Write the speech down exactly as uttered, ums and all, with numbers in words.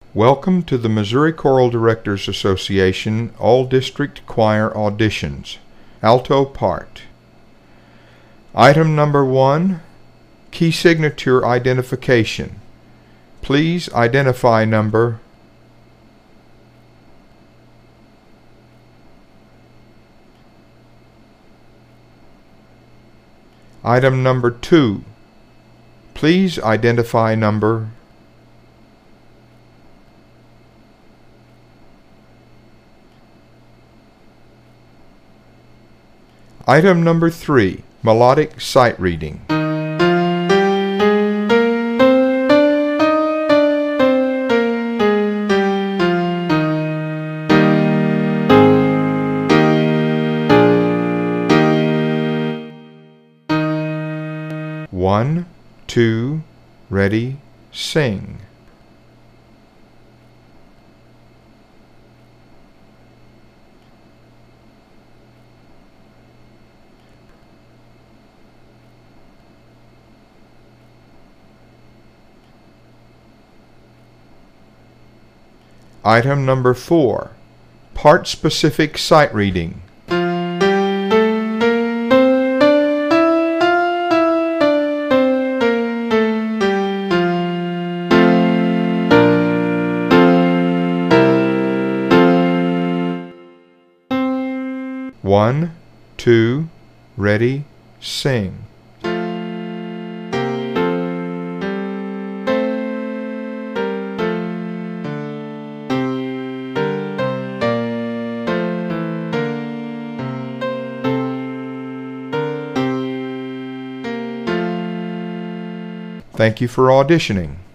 Welcome to the Missouri Choral Directors Association All-District Choir Auditions, Alto Part. Item number one, Key Signature Identification. Please identify number Item number two, please identify number Item number three, melodic sight reading. One, two, ready, sing. Item number four, part-specific sight reading. One, two, ready, sing. Thank you for auditioning.